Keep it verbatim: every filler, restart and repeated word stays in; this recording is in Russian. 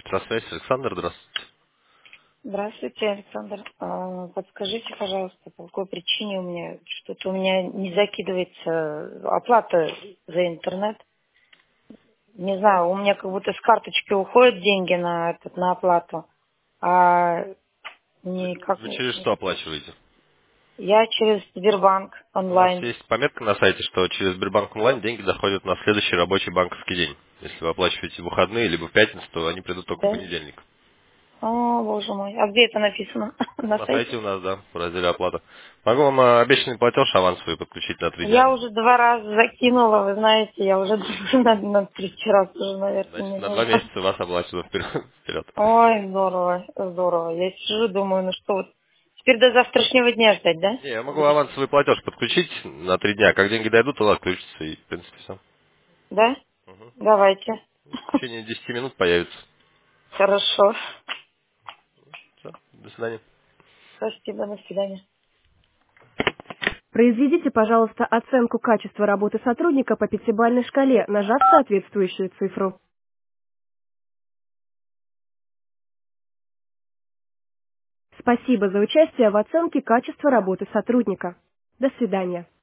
Здравствуйте, Александр, здравствуйте. Здравствуйте, Александр. А, Подскажите, пожалуйста, по какой причине у меня что-то у меня не закидывается оплата за интернет. Не знаю, у меня как будто с карточки уходят деньги на этот на оплату, а никак Вы не. через что оплачиваете? Я через Сбербанк У нас онлайн. есть пометка на сайте, что через Сбербанк онлайн деньги доходят на следующий рабочий банковский день. Если вы оплачиваете в выходные либо в пятницу, то они придут только в Да? понедельник. О, боже мой. А где это написано? На На сайте? сайте у нас, да, в разделе оплата. Могу вам э, обещанный платеж авансовый подключить на три дня. Я уже два раза закинула, вы знаете, я уже на, на третий раз уже, наверное, Значит, не на два нужно. месяца вас оплачено вперед. вперед. Ой, здорово, здорово. Я сижу, думаю, ну что вот. Теперь до завтрашнего дня ждать, да? Не, я могу Будете? авансовый платеж подключить на три дня. Как деньги дойдут, то отключится и, в принципе, все. Да? Давайте. В течение десяти минут появится. Хорошо. Все, до свидания. Спасибо, до свидания. Произведите, пожалуйста, оценку качества работы сотрудника по пятибалльной шкале, нажав соответствующую цифру. Спасибо за участие в оценке качества работы сотрудника. До свидания.